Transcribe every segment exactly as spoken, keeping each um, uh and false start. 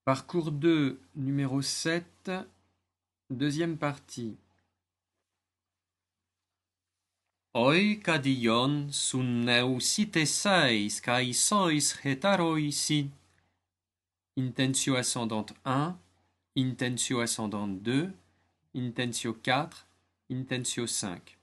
Parcours deux, numéro sept, deuxième partie. Oikadion sun neuciteseis kai sois hetaroisi. Intentio ascendante un, intentio ascendante deux, intentio quatre, intentio cinq.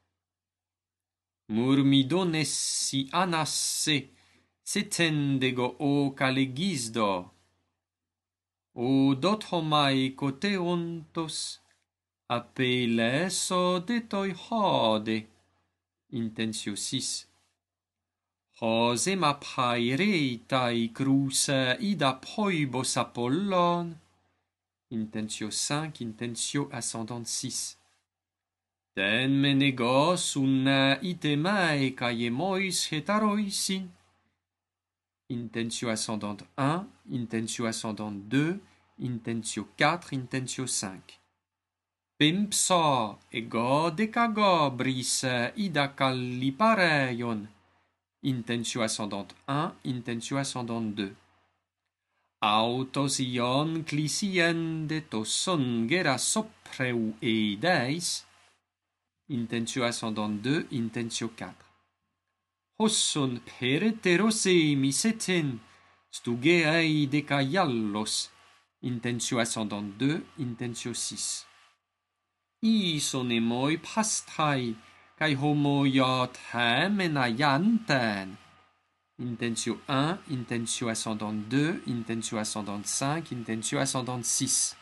Murmidonessi anasse, setendego o calegizdo. O dotromai coteontos, apeleso detoi hode. Intentio six. Hose mapaireitai cruce ida poibos Apollon. Intentio cinq, intentio ascendante six. Ten menegos un itemae caiemois hetaroisin. Intentio ascendante un, intentio ascendante deux, intentio quatre, intentio cinq. Pimpsa ego decagobris ida callipareion. Intentio ascendante un, intentio ascendante deux. Autos ion cliciende tosson gera sopreu eideis. Intentio ascendante deux, intentio quatre. Hosson pereterosemi setin, stugeei decaiallos. Intentio ascendante deux, intentio six. Ison emoi pastai, kai homoiot hemenaianten. Intentio un, intentio ascendante deux, intentio ascendante cinq, intentio ascendante six.